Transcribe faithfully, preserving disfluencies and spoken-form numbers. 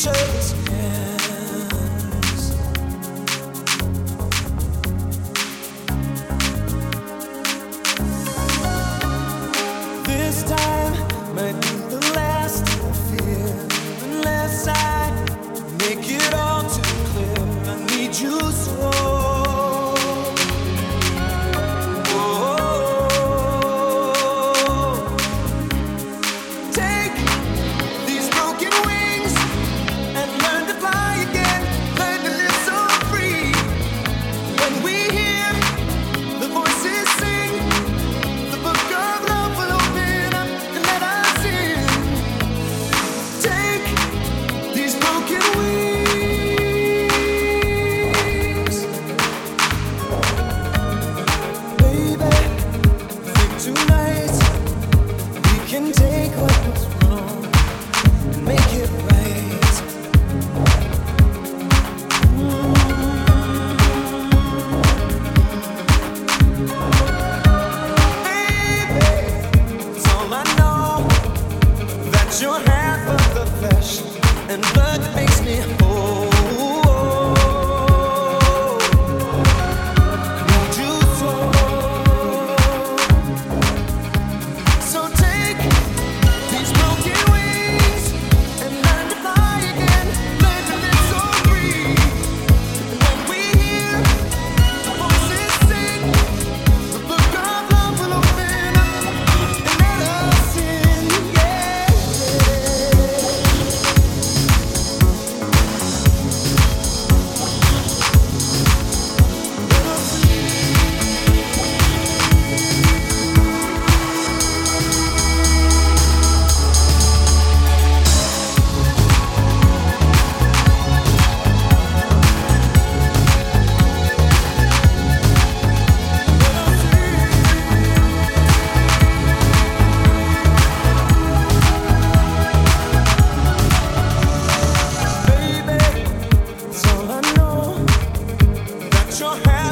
nature's hands. This time might be the last I fear, unless I make it all too clear. I need you so. You're half of the flesh and blood that makes me whole. Need you so. So take these broken wings and learn to fly again. Learn to live so free. And when we hear the voices sing, the book of love will open up and let us in. Yeah. Your hand.